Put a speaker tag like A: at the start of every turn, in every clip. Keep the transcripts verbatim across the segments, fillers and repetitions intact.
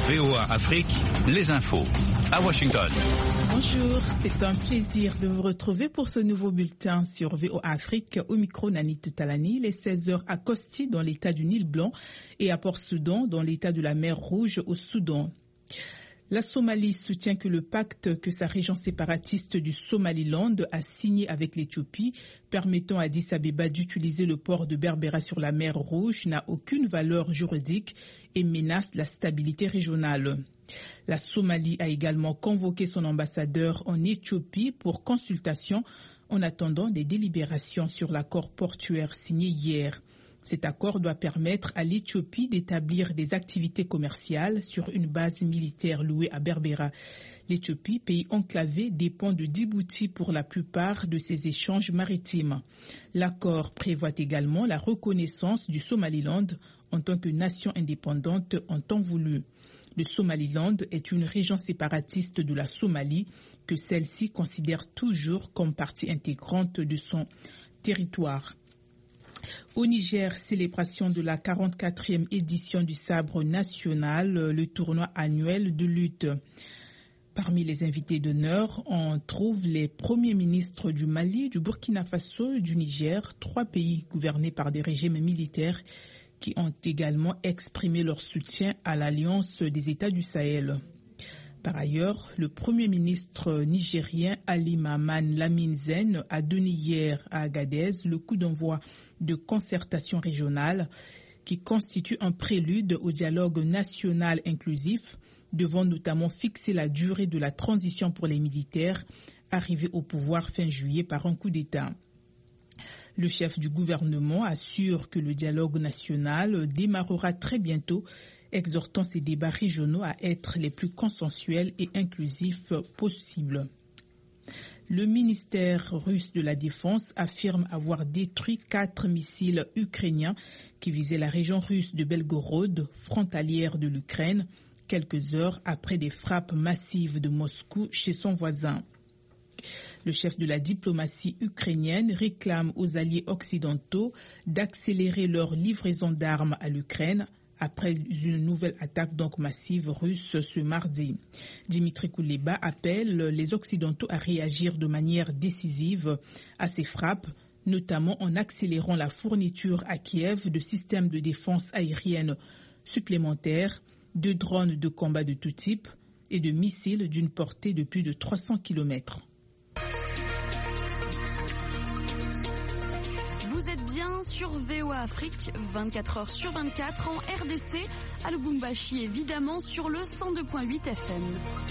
A: V O A Afrique, les infos. À Washington.
B: Bonjour, c'est un plaisir de vous retrouver pour ce nouveau bulletin sur V O A Afrique. Au micro, Nanit Talani, les seize heures à Kosti dans l'état du Nil Blanc et à Port-Soudan dans l'état de la mer Rouge au Soudan. La Somalie soutient que le pacte que sa région séparatiste du Somaliland a signé avec l'Éthiopie, permettant à Addis Abeba d'utiliser le port de Berbera sur la mer Rouge, n'a aucune valeur juridique et menace la stabilité régionale. La Somalie a également convoqué son ambassadeur en Éthiopie pour consultation en attendant des délibérations sur l'accord portuaire signé hier. Cet accord doit permettre à l'Éthiopie d'établir des activités commerciales sur une base militaire louée à Berbera. L'Éthiopie, pays enclavé, dépend de Djibouti pour la plupart de ses échanges maritimes. L'accord prévoit également la reconnaissance du Somaliland en tant que nation indépendante en temps voulu. Le Somaliland est une région séparatiste de la Somalie que celle-ci considère toujours comme partie intégrante de son territoire. Au Niger, célébration de la quarante-quatrième édition du Sabre national, le tournoi annuel de lutte. Parmi les invités d'honneur, on trouve les premiers ministres du Mali, du Burkina Faso et du Niger, trois pays gouvernés par des régimes militaires qui ont également exprimé leur soutien à l'Alliance des États du Sahel. Par ailleurs, le Premier ministre nigérien Ali Mahaman Lamine Zen a donné hier à Agadez le coup d'envoi de concertation régionale qui constitue un prélude au dialogue national inclusif, devant notamment fixer la durée de la transition pour les militaires arrivés au pouvoir fin juillet par un coup d'État. Le chef du gouvernement assure que le dialogue national démarrera très bientôt, exhortant ces débats régionaux à être les plus consensuels et inclusifs possibles. Le ministère russe de la Défense affirme avoir détruit quatre missiles ukrainiens qui visaient la région russe de Belgorod, frontalière de l'Ukraine, quelques heures après des frappes massives de Moscou chez son voisin. Le chef de la diplomatie ukrainienne réclame aux alliés occidentaux d'accélérer leur livraison d'armes à l'Ukraine après une nouvelle attaque donc massive russe ce mardi. Dimitri Kuleba appelle les Occidentaux à réagir de manière décisive à ces frappes, notamment en accélérant la fourniture à Kiev de systèmes de défense aérienne supplémentaires, de drones de combat de tout type et de missiles d'une portée de plus de trois cents kilomètres.
C: Vous êtes bien sur V O A Afrique, vingt-quatre heures sur vingt-quatre en R D C, à Lubumbashi évidemment sur le cent deux virgule huit F M.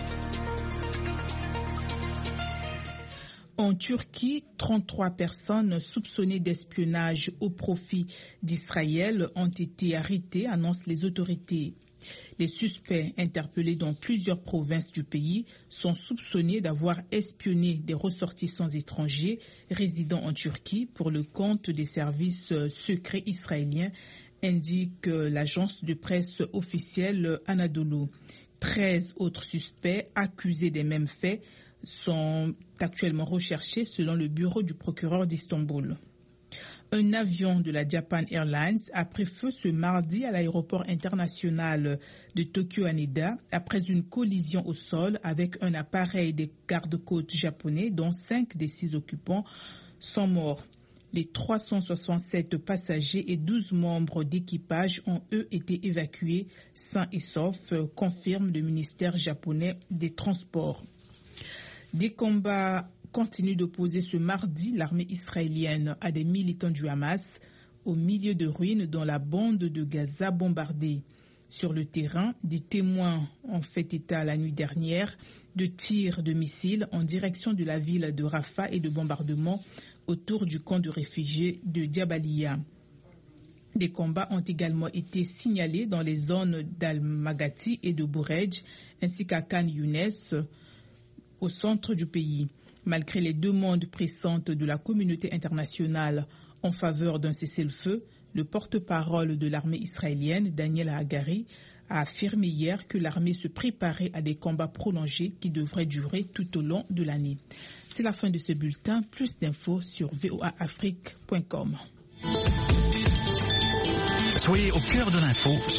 B: En Turquie, trente-trois personnes soupçonnées d'espionnage au profit d'Israël ont été arrêtées, annoncent les autorités. Les suspects interpellés dans plusieurs provinces du pays sont soupçonnés d'avoir espionné des ressortissants étrangers résidant en Turquie pour le compte des services secrets israéliens, indique l'agence de presse officielle Anadolu. treize autres suspects accusés des mêmes faits sont actuellement recherchés selon le bureau du procureur d'Istanbul. Un avion de la Japan Airlines a pris feu ce mardi à l'aéroport international de Tokyo Haneda après une collision au sol avec un appareil des gardes-côtes japonais dont cinq des six occupants sont morts. Les trois cent soixante-sept passagers et douze membres d'équipage ont eux été évacués sains et saufs, confirme le ministère japonais des Transports. Des combats continue d'opposer ce mardi l'armée israélienne à des militants du Hamas au milieu de ruines dans la bande de Gaza bombardée. Sur le terrain, des témoins ont fait état la nuit dernière de tirs de missiles en direction de la ville de Rafah et de bombardements autour du camp de réfugiés de Diabalia. Des combats ont également été signalés dans les zones d'Al-Magati et de Bourej, ainsi qu'à Khan Younes, au centre du pays. Malgré les demandes pressantes de la communauté internationale en faveur d'un cessez-le-feu, le porte-parole de l'armée israélienne, Daniel Hagari, a affirmé hier que l'armée se préparait à des combats prolongés qui devraient durer tout au long de l'année. C'est la fin de ce bulletin. Plus d'infos sur v o a afrique point com.
A: Soyez au cœur de l'info